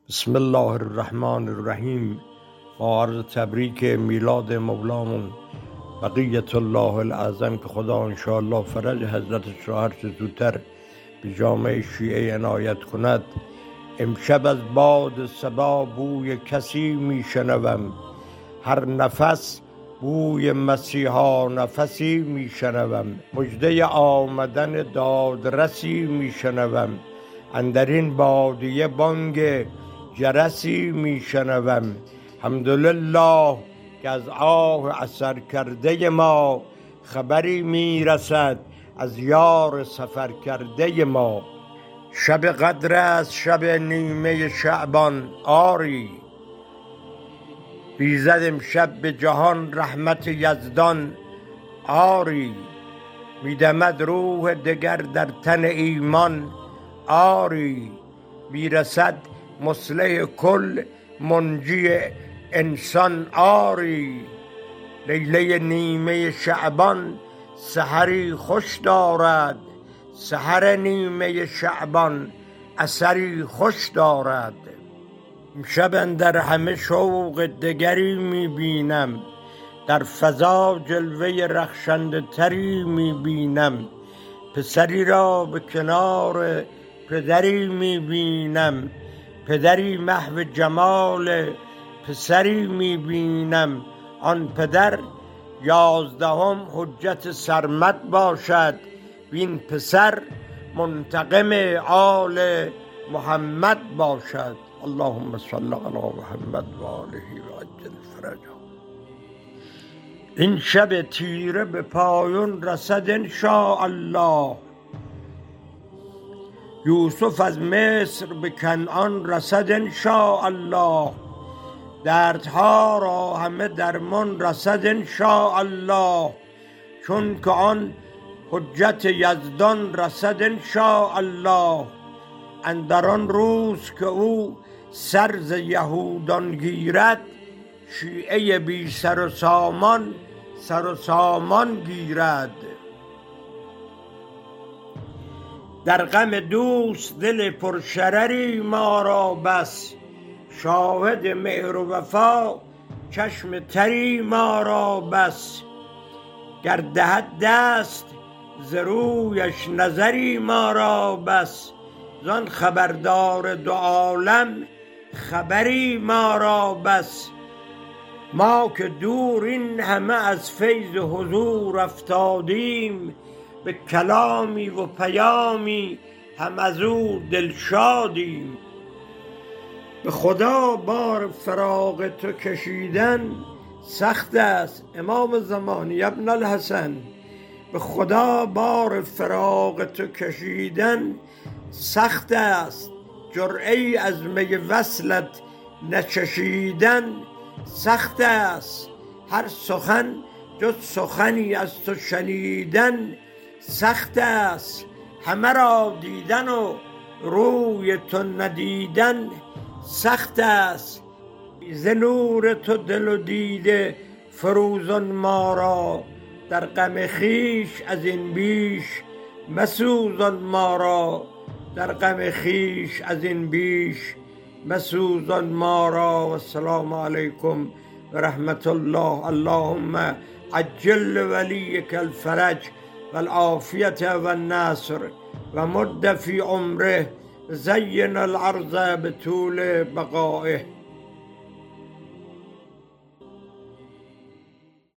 بسم الله الرحمن الرحیم. با عرض تبریک میلاد مولامون بقیت الله العظم که خدا انشاءالله فرج حضرتش را هر چه زودتر به جامعه شیعه عنایت کند. امشب از باد صبا بوی کسی میشنوم، هر نفس بوی مسیحا نفسی میشنوم، مژده آمدن دادرسی میشنوم، اندرین بادیه بانگ جرسی میشنوم. حمدلله که از آه اثر کرده ما خبری میرسد از یار سفر کرده ما. شب قدر است، شب نیمه شعبان، آری بیزد امشب به جهان رحمت یزدان، آری میدمد روح دگر در تن ایمان، آری میرسد مصلح کل منجی انسان، آری لیله نیمه شعبان سحری خوش دارد، سحر نیمه شعبان اثری خوش دارد. امشب اندر همه شوق دگری میبینم، در فضا جلوه رخشنده تری میبینم، پسری را به کنار پدری میبینم، پدری محو جمال پسری میبینم، آن پدر 11 حجت سرمد باشد، وین پسر منتقم آل محمد باشد. اللهم صل علی محمد و آله و عجل فرجه. این شب تیره به پایان رسد انشاءالله، یوسف از مصر به کنعان رسد انشاءالله، دردها را همه درمان رسد انشاءالله، چون که آن حجت یزدان رسد انشاءالله. اندر آن روز که او سر ز یهودان گیرد، شیعه بی سر و سامان سر و سامان گیرد. در غم دوست دل پرشرری ما را بس، شاهد مهر و وفا چشم تری ما را بس، گر دهد دست ز رویش نظری ما را بس، زان خبردار دو عالم خبری ما را بس. ما که دور این همه از فیض حضور افتادیم، به کلامی و پیامی هم از او دلشادیم. به خدا بار فراق تو کشیدن سخت است امام زمانی ابن الحسن، به خدا بار فراق تو کشیدن سخت است، جرعه از می وصلت نچشیدن سخت است، هر سخن جز سخنی از تو شنیدن سخت است، همه را دیدن و روی تو ندیدن سخت است. ز نور تو دل و دیده فروزان ما را، در غم خویش از این بیش مسوزان ما را، در غم خویش از این بیش مسوزان ما را. و السلام علیکم و رحمت الله. اللهم عجل ولیک الفرج و العافیت و النصر و مد فی عمره، زین الارض بطول بقائه.